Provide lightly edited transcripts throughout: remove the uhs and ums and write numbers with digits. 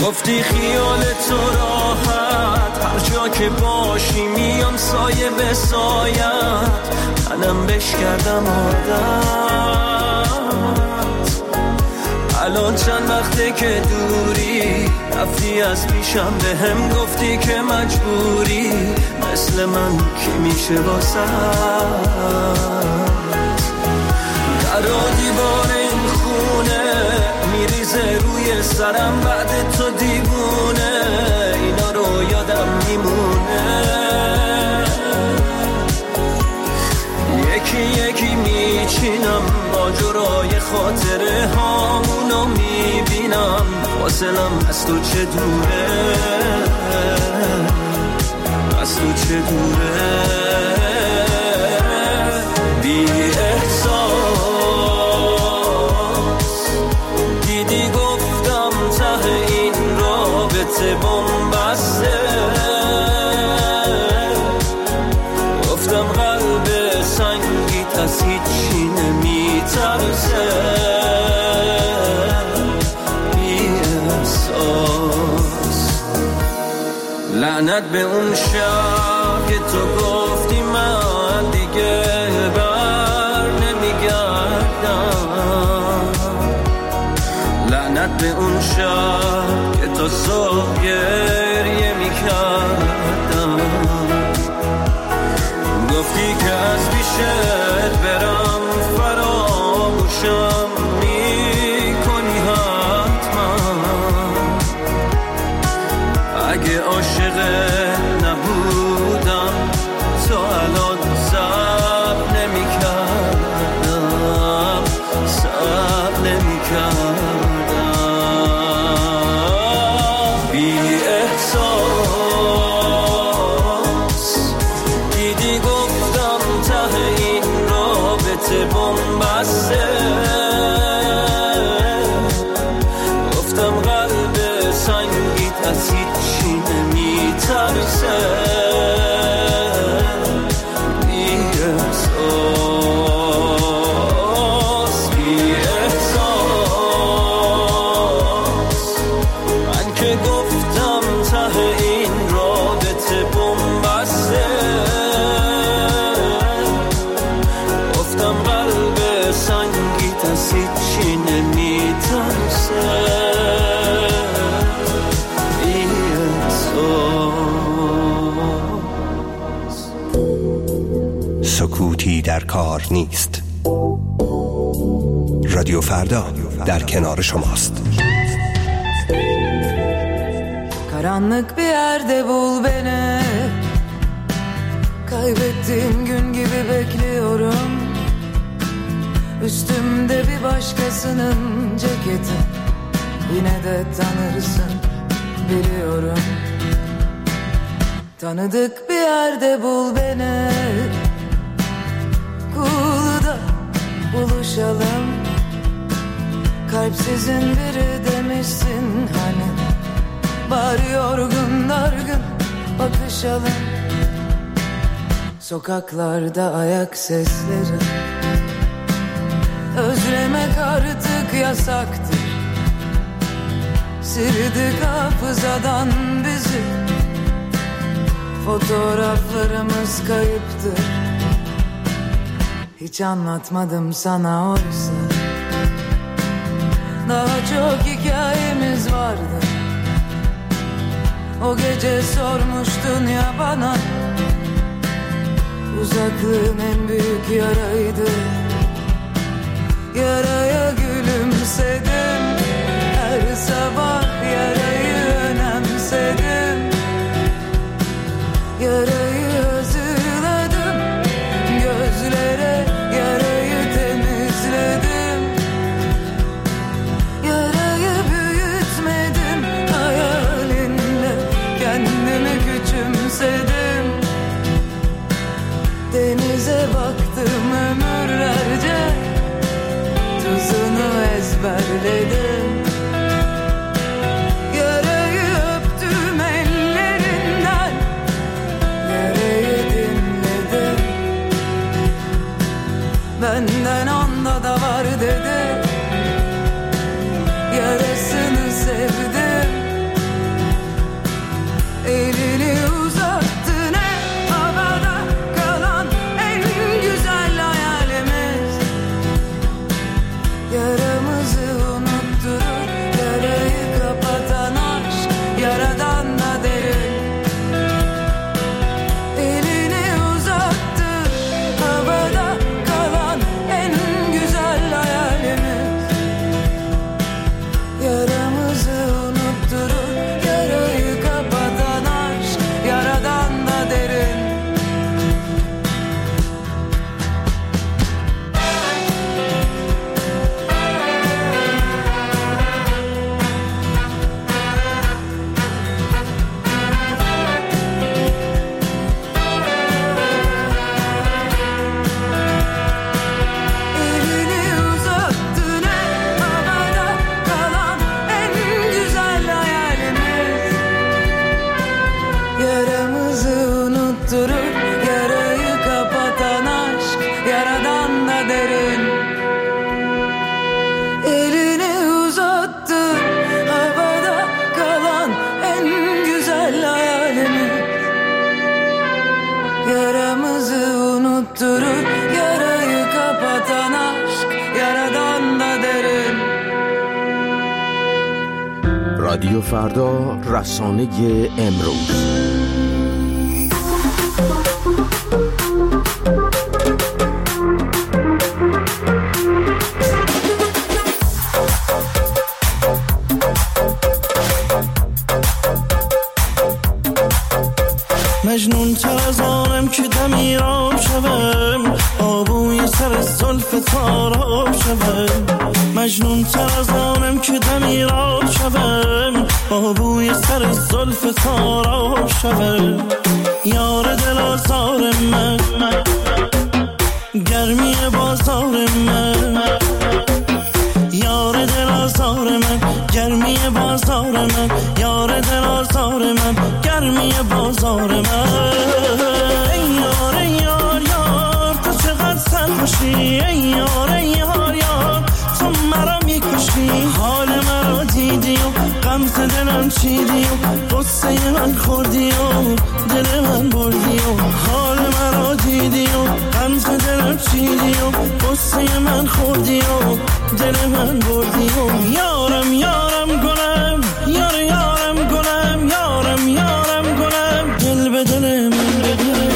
گفتی خیال تو راحت هر جا که باشی میام سایه به سایت تنم بش کردم عادت الان چند وقته که دوری رفتی از پیشم به هم گفتی که مجبوری مثل من کی میشه واسه در دیوار این خونه میریزه روی سرم بعد تو دیوونه اینا رو یادم میمونه یکی یکی میچینم ماجرای خاطره هامونو میبینم فاصلم از تو چه دوره از تو چه دوره بی احساس دیدی گفتم ته این رابطه بنبسته گفتم قلب سنگیت از هیچی نمیترسه بی احساس لعنت به اون شب که تو گفتی من دیگه بر نمیگردم لعنت به اون شب که تو صبح گریه میکردم گفتی که از پیشت برم فراموشم میکنی حتما اگه عاشق نبودم تو الان صبر نمیکردم صبر نمیکردم بی احساس دیدی گفتم ته این رابطه بنبسته گفتم قلب سنگیت از هیچی نمیترسه بی احساس بی احساس من که گفتم ته این رابطه بنبسته گفتم قلب سنگیت از هیچی نمیترسه بی احساس سکوتی در کار نیست. رادیو فردا در کنار شماست. Karanlık bir yerde bul beni. Kaybettiğim gün gibi bekliyorum. Üstümde bir başkasının ceketi. Yine de tanırsın biliyorum. Tanıdık bir yerde bul beni. Kulu'da buluşalım. Kalpsizin biri demişsin hani. Bari yorgun dargın bakışalım. Sokaklarda ayak sesleri. Özlemek artık yasaktır. Sildik hafızadan bizi. Fotoğraflarımız kayıptır. Hiç anlatmadım sana oysa. Daha çok hikayemiz vardı. O gece sormuştun ya bana. Uzaklığın en büyük yaraydı. Yaraya gülümsedim. Her sabah yarayı önemsedim. Yarayı hazırladım. Gözlere yarayı temizledim. Yarayı büyütmedim. Hayalinle kendimi küçümsedim. Denize baktım ömürlerce. Tuzunu ezberledim. Yarayı öptüm ellerinden. Yarayı dinledim. Benden onda da var dedi. Yarasını sevdim. Allah'tan aşk yaradan da derim. رادیو فردا، رسانه امروز. مجنون تر از آنم که دمیرا شوم، آبوی سر زلف تارا شوم. مجنون تر از آنم که دمیرا شوم، آبوی سر زلف تارا شوم. یار دل آزار من، گرمی بازار من. یار دل آزار من، گرمی بازار من. یار دل آزار من، گرمی بازار من. ای یار ای یار یار، تو چقدر سرخوشی. ای یار ای یار یار، تو مرا میکشی. حال مرا دیدی و غمز دلم چیدی و قصه من خوردی و دل من بردی و حال مرا دیدی و غمز دلم چیدی و قصه من خوردی و دل من بردی و یارم یارم گلم، یار یارم گلم، یارم یارم گلم، دل به دل من بده.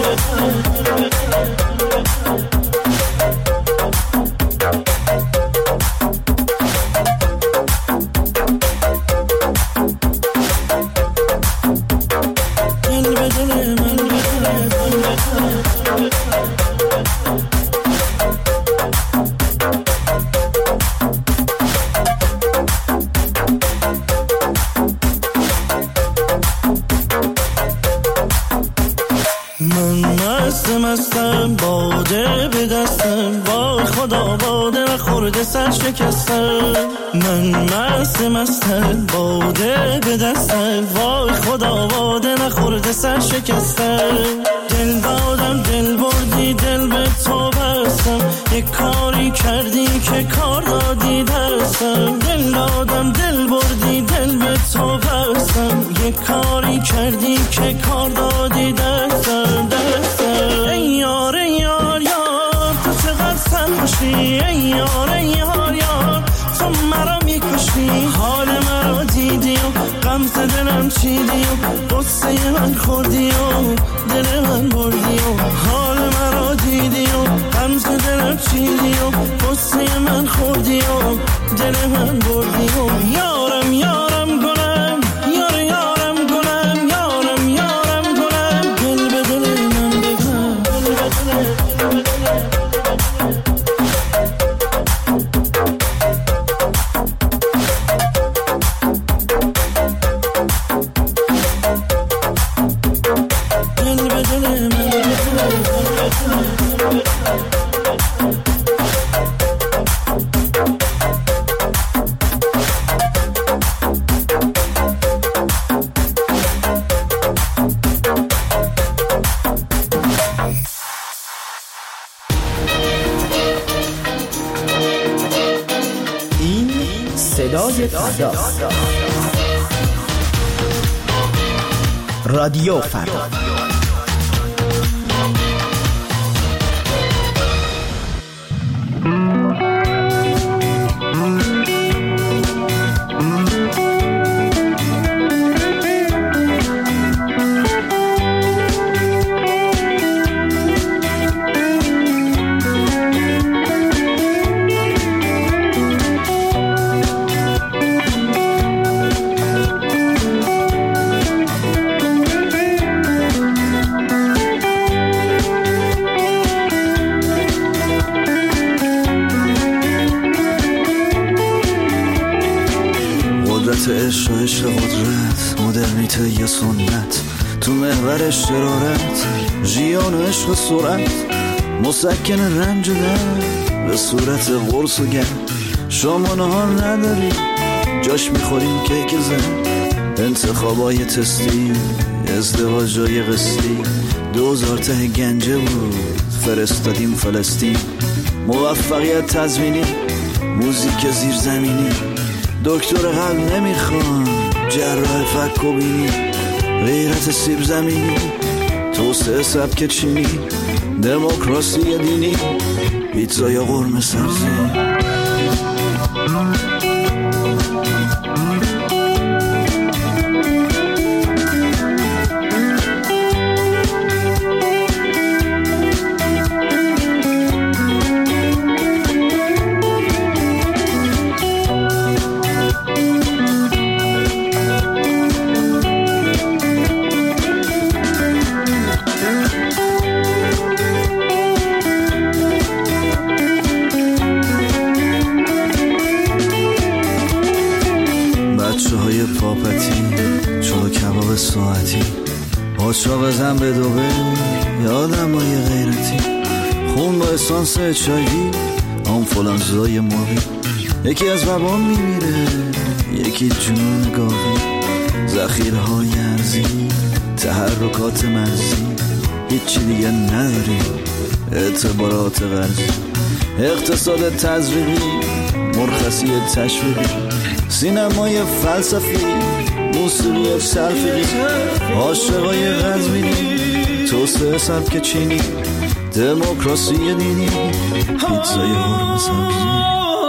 مستم باده به دستم، با خدا باده نخورده سر شکستم. من مستم باده به دستم، وای خدا باده نخورده سر شکستم. دل دادم دل بردی دل به تو بستم، یک کاری کردی که کار دادی دستم. دل دادم دل بردی دل به تو بستم، یک کاری کردی که کار دادی دستم. ای یار ای یار یار، تو چقدر سرخوشی. ای یار ای یار یار، تو مرا میکشی. حال مرا دیدی و غمز دلم چیدی و قصه من خوردی و دل من بردی و حال مرا دیدی و غمز دلم چیدی و قصه من خوردی و دل من بردی و یارم یارم گلم، یار یارم گلم، یارم یارم گلم، دل به دل من بگم، دل به دل. صدای فردا، رادیو فردا. عشق و عشق قدرت، مدرنیته یا سنت، تو محور شرارت، ژیان و عشق سرعت، مسکن رنج و درد به صورت قرص و گرد. شما نهار نداری جاش میخوریم کیک زن، انتخابای تستی، ازدواجای قسطی، 2000 ته گنجه بود فرستادیم فلسطین. موفقیت تضمینی، موزیک زیرزمینی، دکتر قلب نمیخوان، جراح فک و بینی، غیرت سیب زمینی، توسعه سبک چینی، دموکراسی دینی، پیتزا یا قرمه سبزی. ساعتی پاچا بزن به دوبه، یادم با یه غیرتی خون با اسانس چایی، آنفولانزای ماهی. یکی از وبا میمیره، یکی جنون گاوی، ذخیره های ارزی، تحرکات مرزی، هیچی دیگه نداریم، اعتبارات غربی، اقتصاد تزریقی، مرخصی تشویقی، سینمای فلسفی، موسیقی سلفی، عاشقای قزوینی، توسعه سبک چینی، دموکراسی دینی، پیتزای قرمه سبزی.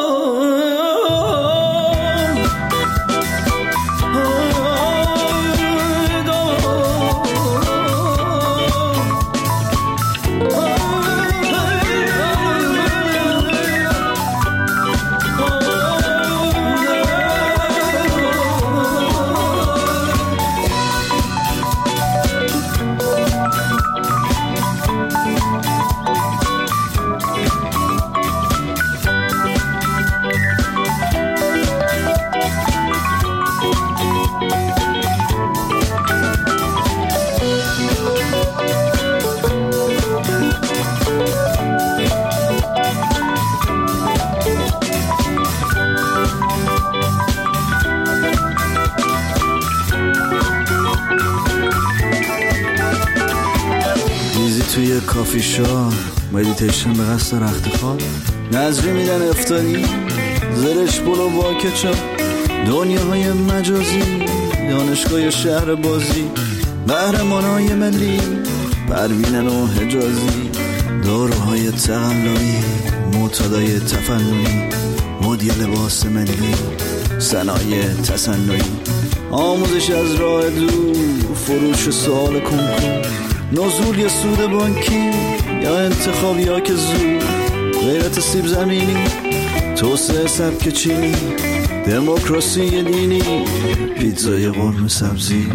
توی کافی شاپ مدیتیشن به قصد رخت خواب، نظری میدن افتاری، زرش بلو با کچاپ، دنیاهای مجازی، دانشگاه شهر بازی، قهرمانای ملی، پروینن و حجازی، داروهای تقلبی، معتادای تفننی، مدی لباس ملی، صنایع تصنعی، آموزش از راه دور، فروش سوال کنکور، نزول یا سود بانکی یا انتخاب یا که زود، غیرت سیب زمینی، توسعه سبک چینی، دموکراسی دینی، پیتزای قرمه سبزی.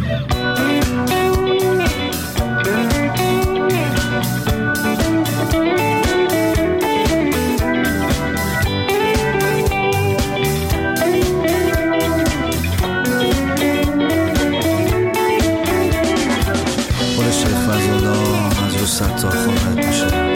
تا خواهد میشه.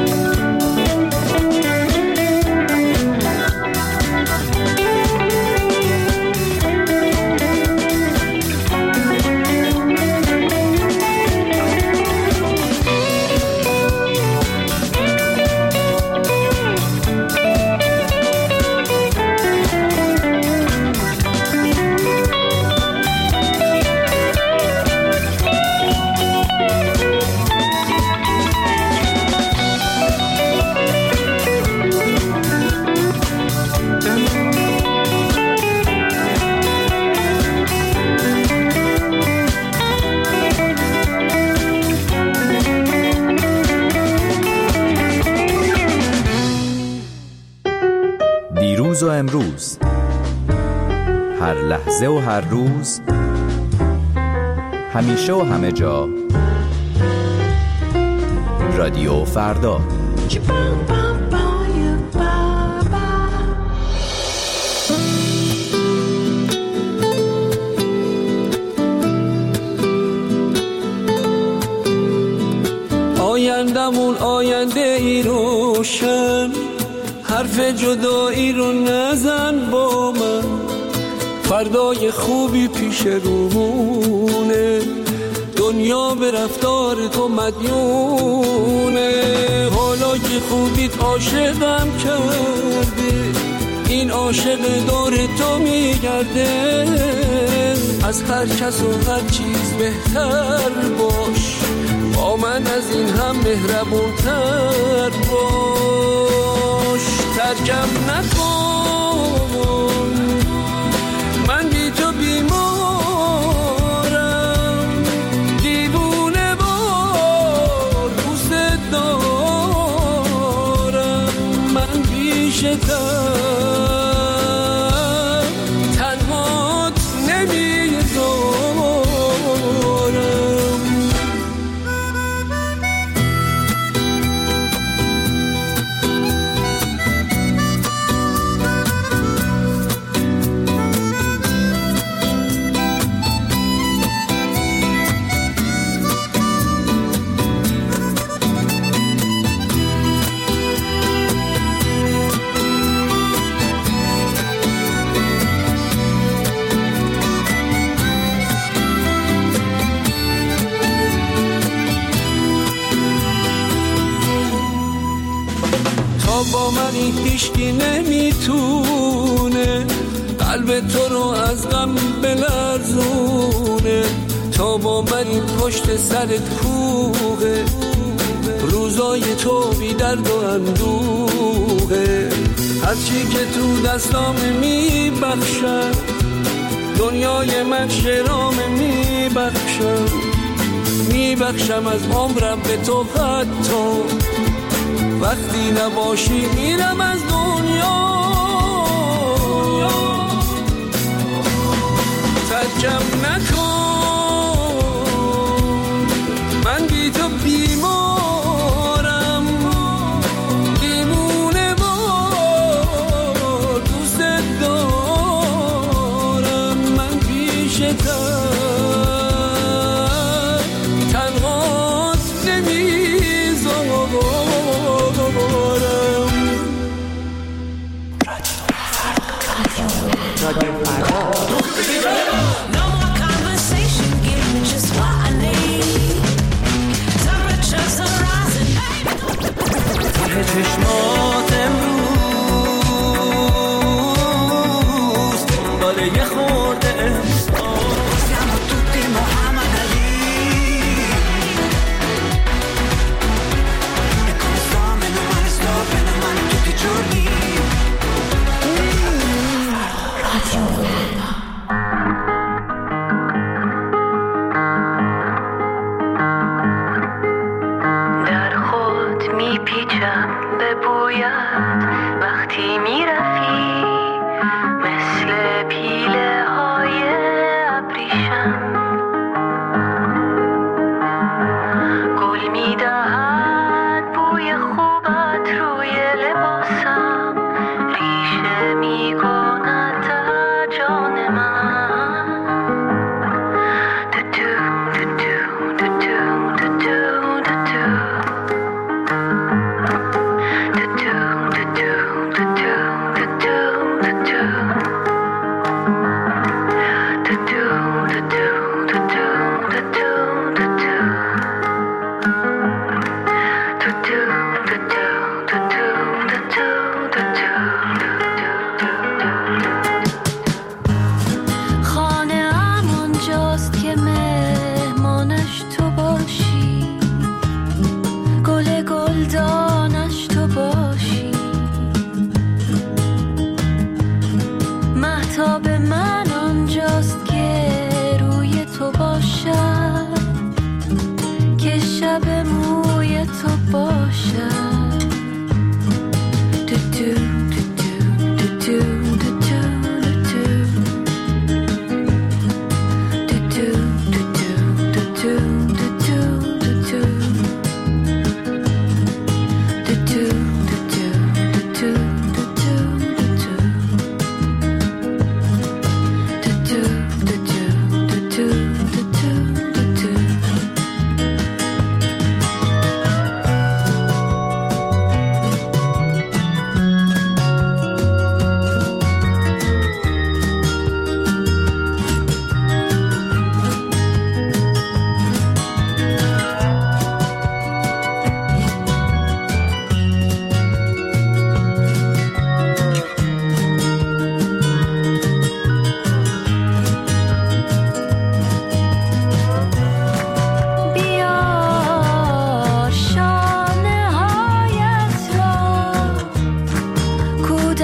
دیروز و امروز، هر لحظه و هر روز، همیشه و همه جا، رادیو فردا. آیندمون آینده ای روشن، حرف جدایی رو نزن با من، فردای خوبی پیش رومونه، دنیا به رفتار تو مدیونه، حالا که خوبیت عاشقم کرده، این عاشق دور تو میگرده، از هر کس و هر چیز بهتر باش، با من از این هم مهربونتر باش. ترکم نکن، من بی تو بیمارم، دیوونه وار دوست دارم. من بیشتر تنهات نمیذارم. با من هیچکی نمیتونه قلب تو رو از غم بلرزونه. تا با من این پشت سرت کوه، روزای تو بی درد و اندوه. هرچی که تو دستام میبخشم، دنیای من شرام میبخشم از عمرم به تو. حتی وقتی نباشی میرم از دنیا. ترکم نکن، من بی تو بیمارم، دیوونه وار دوست دارم. من بیشتر تنهات نمیذارم. چشمات امروز دنبال یه خورده احساس. Siamo tutti Muhammad Ali. E come sto, meno male tutti i giorni. در خود میپیچم به بویت وقتی میرفی، مثل پیله های ابریشم. گل میدهد بوی خوبت روی لباسم، ریشه میکند در جان من. دو دو دو دو دو دو دو.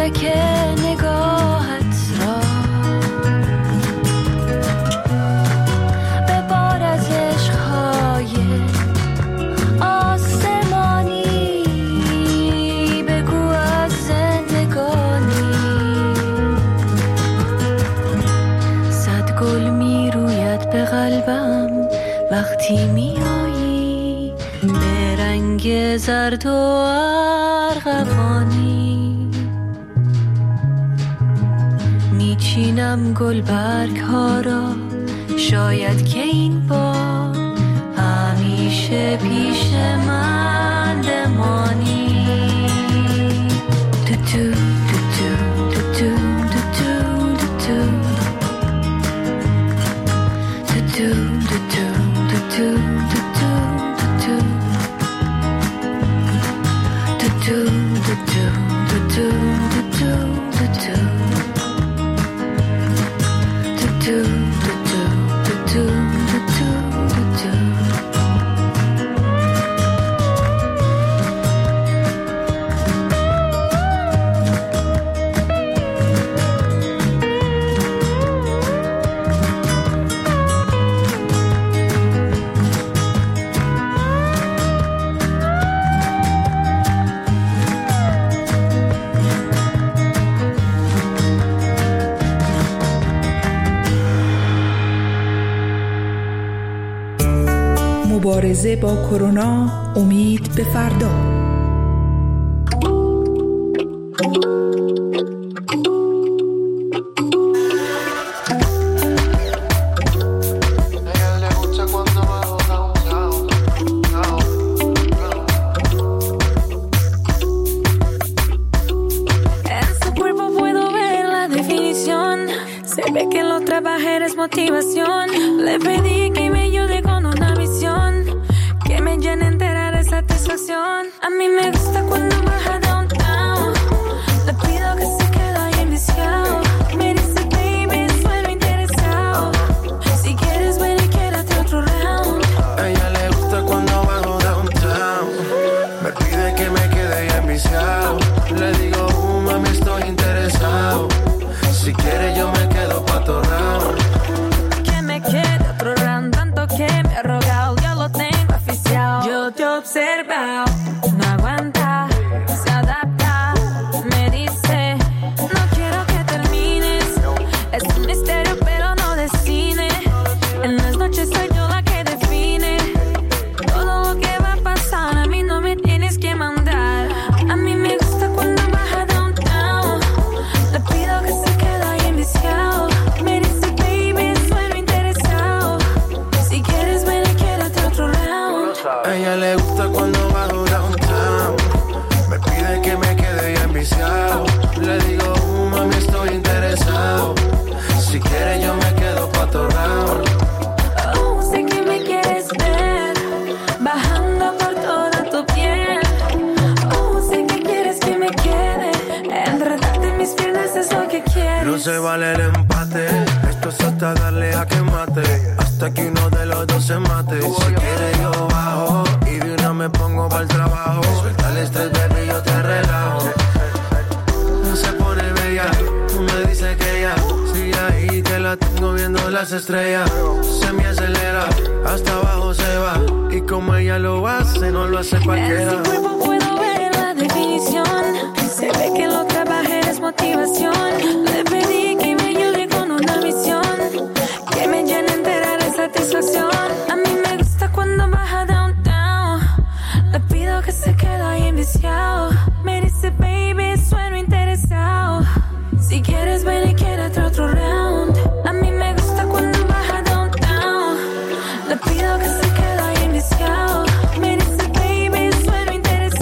فلک نگاهت را به بار از عشقهای آسمانی بگو از زندگانی. صد گل می روید به قلبم وقتی می آیی به رنگ زرد و ارغوانی. میچینم گل برگ ها را شاید که این بار همیشه پیش من بمانی. تو تو تو تو تو تو تو تو تو تو مبارزه با کرونا، امید به فردا. Motivación, le pedí que me ayude con una visión que me llene entera de satisfacción. A mí me gusta cuando baja downtown, le pido que se quede ahí enviciado. Me dice baby, suelo interesado, si quieres ven y quédate otro round. A ella le gusta cuando bajo downtown, me pide que me quede ahí enviciado. Le digo mami estoy interesado, si quieres yo me quedo pa' otro round. Quiere otro round, tanto que me ha rogado, ya lo tengo oficial. Yo te he observado, no aguanta, se adapta, me dice, no quiero que termines. Es un misterio pero no de cine, en las noches soy yo la que define todo lo que va a pasar, a mí no me tienes que mandar. A mí me gusta cuando baja downtown, le pido que se quede ahí enviciado. Me dice a ella le gusta cuando bajo downtown, me pide que me quede ya enviciado. Le digo mami estoy interesado, si quieres yo me quedo pa' otro round. Oh, sé que me quieres ver bajando por toda tu piel. Oh, sé que quieres que me quede enredarte en mis piernas, es lo que quieres. No se vale el empate, esto es hasta darle a que mate, hasta que uno de los dos se mate. Si quieres yo bajo y de una me pongo pa'l trabajo. Suelta el estrés, baby, yo te relajo. No se pone bella, tú me dices que ya, sigue ahí que la tengo viendo las estrellas. Se me acelera, hasta abajo se va, y como ella lo hace, no lo hace cualquiera. En su cuerpo puedo ver la definición, se ve que lo trabajé es motivación. Le pedí que me ayude con una misión que me llene entera de satisfacción. A mí me gusta cuando baja downtown, le pido que se quede ahí enviciado. Me dice baby, sueno interesado, si quieres ven y quédate otro round. A mí me gusta cuando baja downtown, le pido que se quede ahí enviciado. Me dice baby, sueno interesado.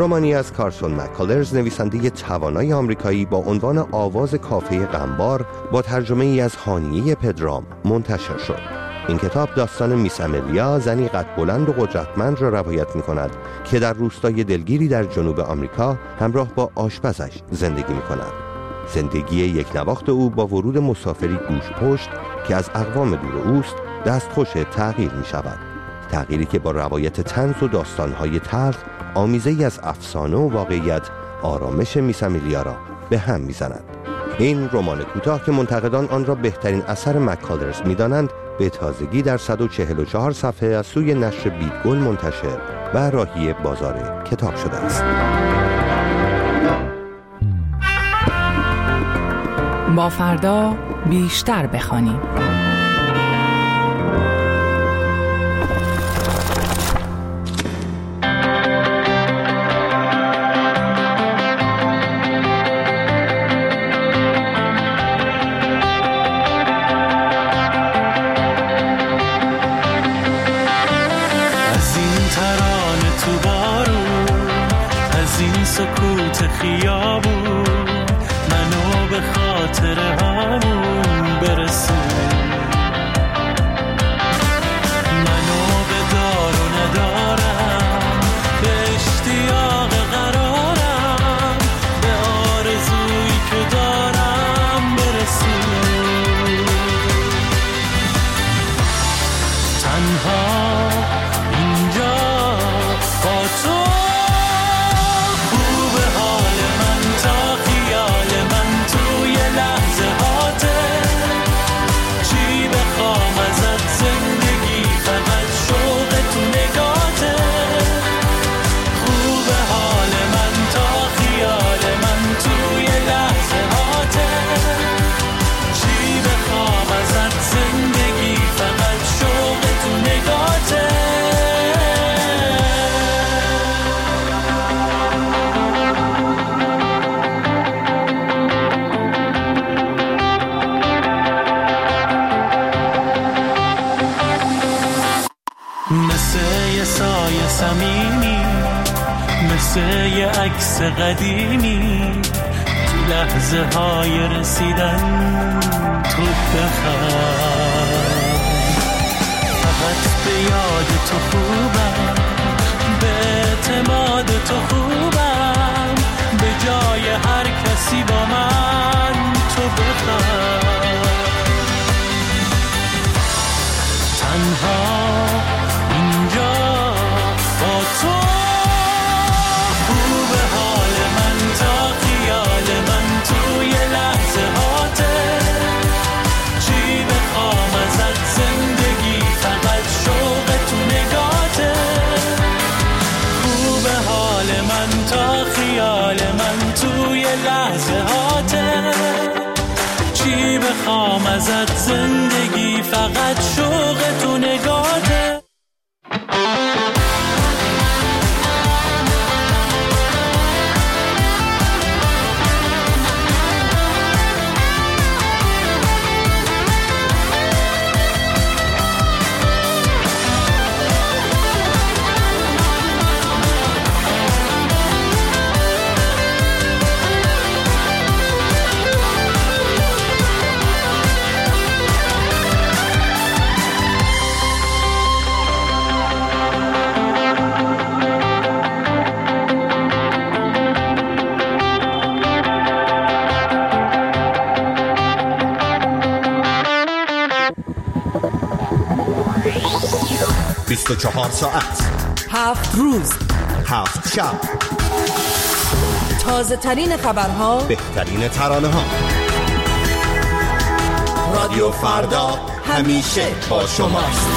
رمانی از کارسون مک‌کالرز، نویسنده توانای آمریکایی، با عنوان آواز کافه غمبار با ترجمه ای از هانیه پدرام منتشر شد. این کتاب داستان میس املیا، زنی قد بلند و قدرتمند را روایت می‌کند که در روستای دلگیری در جنوب آمریکا همراه با آشپزش زندگی می‌کند. زندگی یک نواخت او با ورود مسافری گوشپشت که از اقوام دور اوست دستخوش تغییر می‌شود. تغییری که با روایت طنز و داستان‌های تلخ آمیزه‌ای از افسانه و واقعیت آرامش میس املیا را به هم می‌زند. این رمان کوتاه که منتقدان آن را بهترین اثر مک‌کالرز می‌دانند، به تازگی در 144 صفحه از سوی نشر بیدگل منتشر و راهی بازار کتاب شده است. با فردا بیشتر بخوانیم. سکوت خیابون منو به خاطر همون برسون، منو به دار و ندارم، به اشتیاق قرارم، به آرزویی که دارم برسون. تنها اینجا با تو صمیمی، مثل یه عکس قدیمی، تو لحظه های رسیدن تو بخواه. فقط به یاد تو خوبم، به اعتماد تو خوبم، به جای هر کسی با من تو بخواه. تنها اینجا با تو خوب حال من تا خیال من توی لحظه هاته. چی بخوام ازت زندگی، فقط شوق تو نگاته. خوب حال من تا خیال من توی لحظه هاته. چی بخوام ازت زندگی، فقط شوق تو نگاته. بیست و 24 ساعت، 7 روز، 7 شب، تازه ترین خبرها، بهترین ترانه ها. رادیو فردا همیشه با شماست.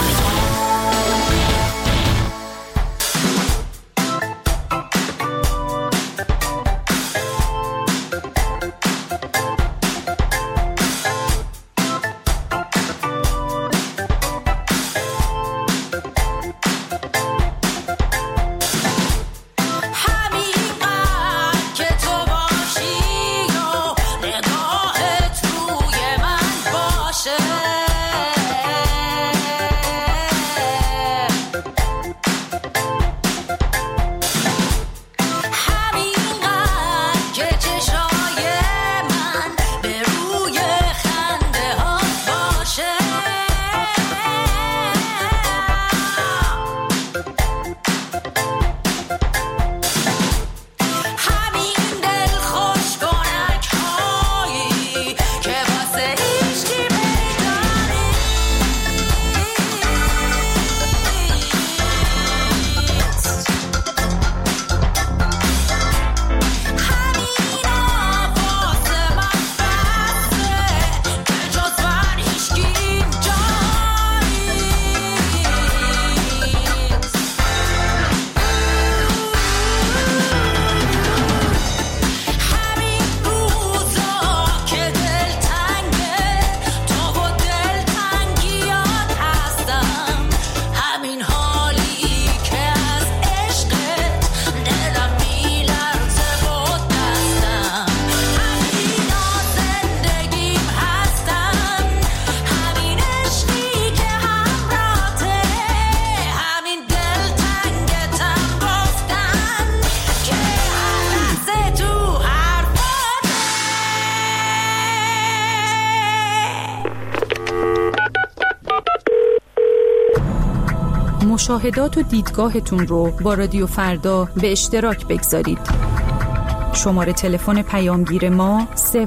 مشاهدات و دیدگاهتون رو با رادیو فردا به اشتراک بگذارید. شماره تلفن پیامگیر ما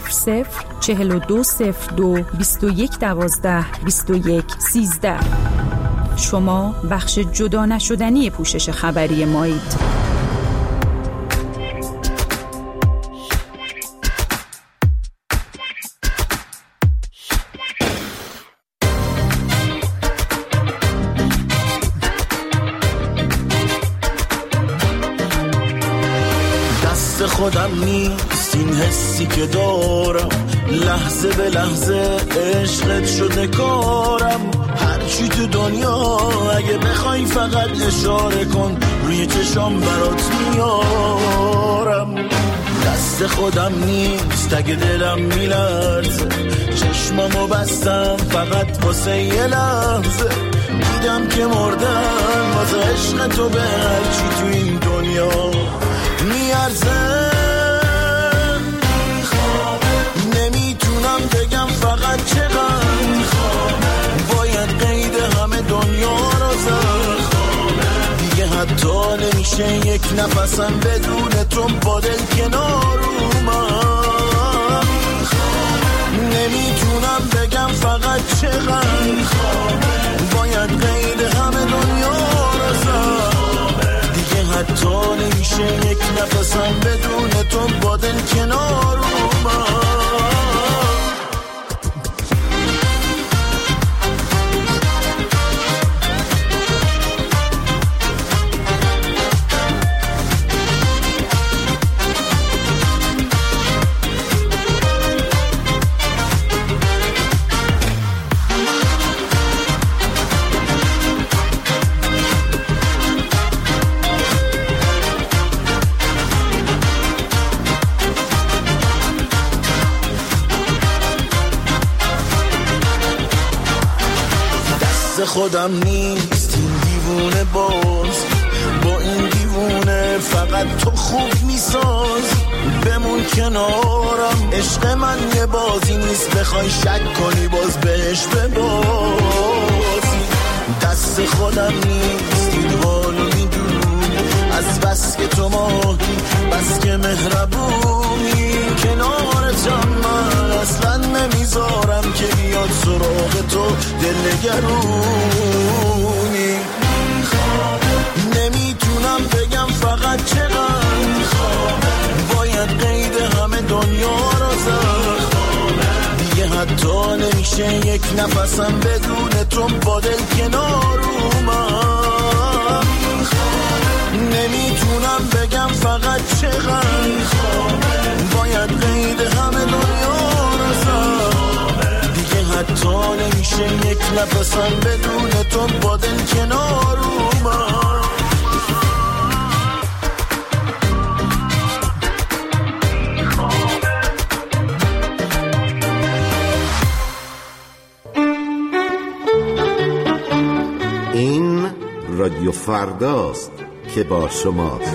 004202 2112 2113. شما بخش جدا نشدنی پوشش خبری مایید. خودم نیست این حسی که دارم، لحظه به لحظه عشقت شده کارم. هرچی تو دنیا اگه بخوای فقط اشاره کن، روی چشام برات میارم. دست خودم نیست اگه دلم میلرزه، چشمامو بستم فقط واسه یه لحظه. دیدم که مردم واسه عشق تو به هرچی تو این دنیا میارزه. نمیتونم بگم فقط چقدر باید قید همه دنیا رو زد. دیگه حتی نمیشه یک نفسم بدون تو با دل کنار اومد. نمیتونم بگم فقط چقدر باید قید همه دنیا رو زد. حتی نمیشه یک نفسم بدون تو با دل کنار اومد. خودم نیست این دیوونه باز، با این دیوونه فقط تو خوب میساز. بمون کنارم، عشق من یه بازی نیست بخوای شک کنی باز بهش ببازی. دست خودم نیست این حالو میدونی، از بس که تو ماهی بس که مهربونی. کنارتم من اصلا نمیذارم که بیاد سراغ تو دلنگرونی. نمیتونم بگم فقط چقدر باید قید همه دنیا رو زد. دیگه حتی نمیشه یک نفسم بدون تو با دل کنار اومد. نمیتونم بگم فقط چقدر باید قید همه دنیا رو زد. دیگه حتی نمیشه یک نفسم بدون تو با دل کنار اومد. این رادیو فرداست که با شماست.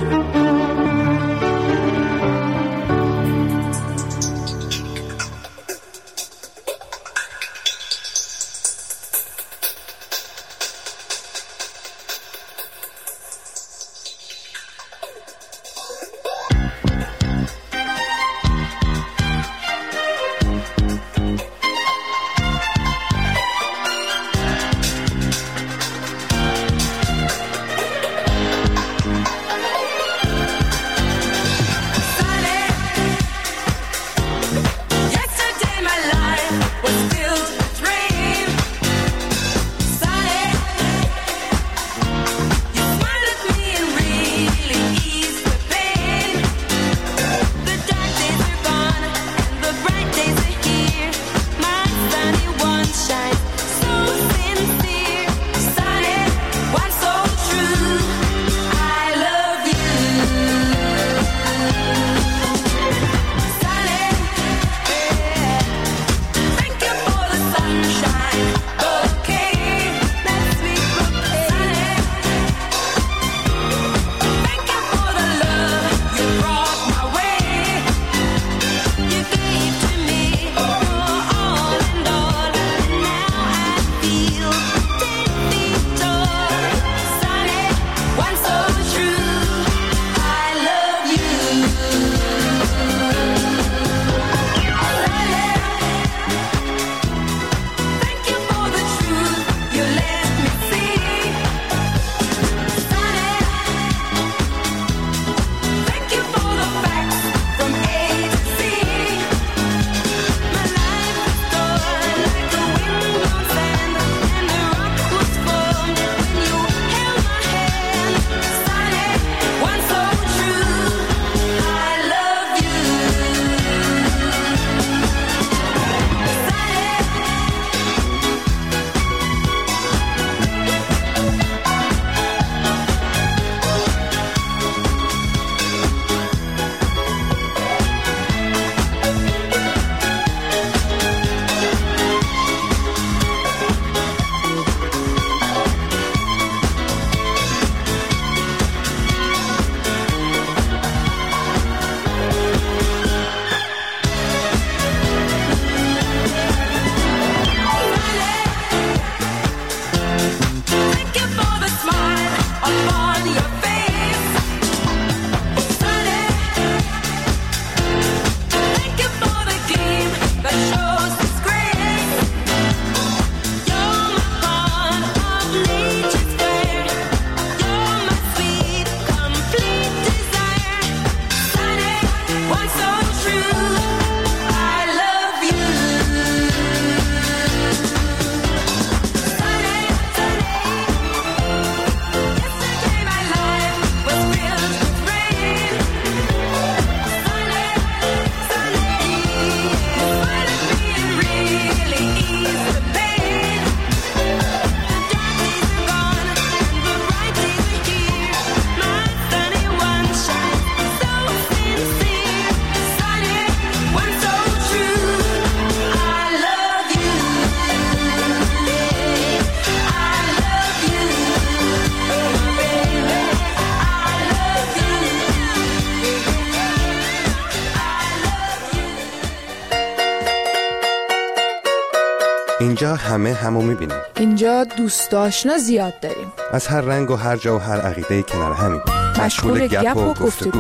اینجا همه همو میبینیم. اینجا دوست آشنا زیاد داریم. از هر رنگ و هر جا و هر عقیده کنار همین. مشغول گپ و گفتگو.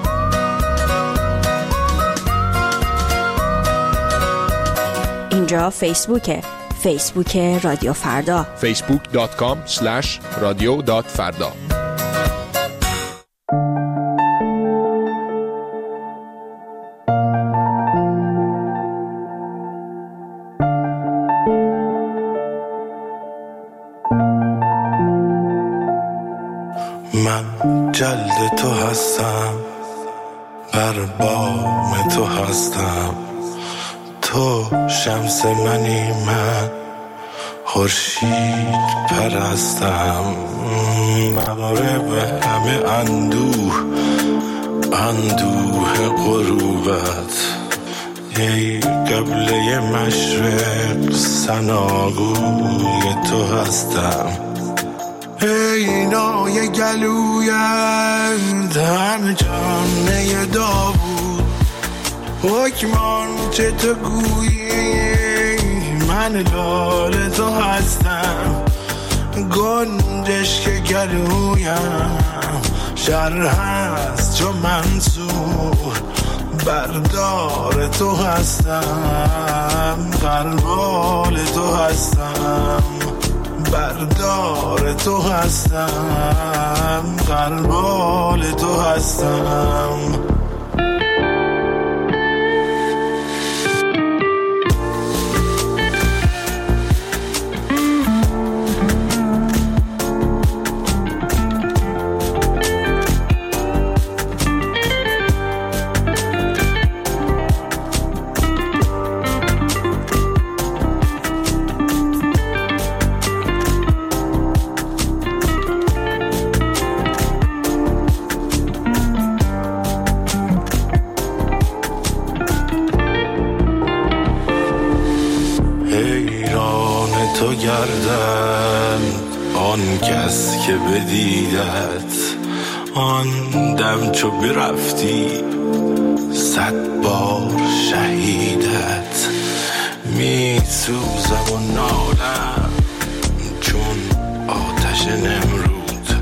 اینجا فیسبوک رادیو فردا. facebook.com/radio.farda. من جلد تو هستم، بر بام تو هستم، تو شمس منی، من خورشید پرستم. مغرب همه اندوه غروبت، ای قبله مشرق ثناگوی تو هستم. ای نای گلویت همه جانه داوود، حکمان چه تو گویی من لال تو هستم. گنجش که گلویم شر هست چو منصور، بردار تو هستم، قربال تو هستم، بردار تو هستم، قربال تو هستم. تو گردن آن کس که بدیدت، آن دم چو برفتی 100 بار شهیدت. می سوزم و نالم چون آتش نمرود،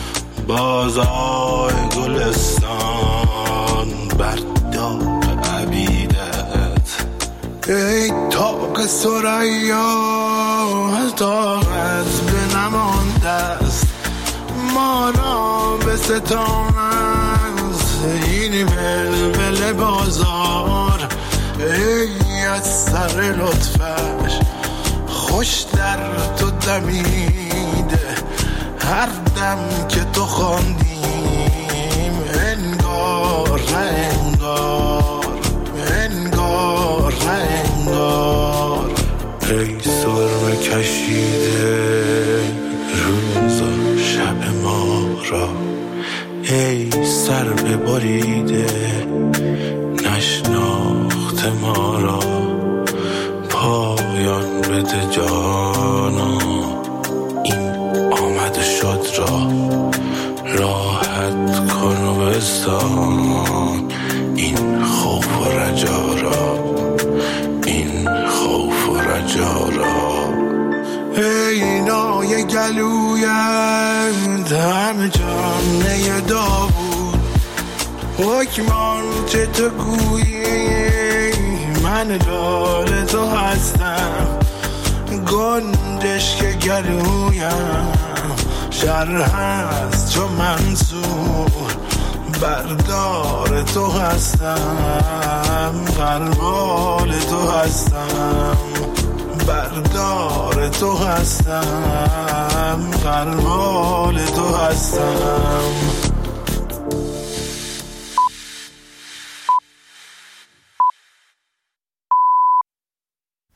بازای گلستان بر داغ عبیدت. ای طاق ثریا طاقت به نمانده است، مانا به ستان است این بلبل بازار. ای از سر لطفش خوش در تو دمیده، هر دم که تو خواندیم انگار نه انگار، انگار نه انگار. ای سرمه کشیده روز و شب ما را، ای سر ببریده نشناخت ما را. پایان بده جانا این آمد شد را، راحت کن و بستان این خوف و رجا را، این خوف و رجا را. ای نای گلویت همه جانه داوود، حکمان چه تو گویی من لال تو هستم. گنجش که گلویم شر هست چو منصور، بردار تو هستم، قربال تو هستم، بردار تو هستم، قربال تو هستم.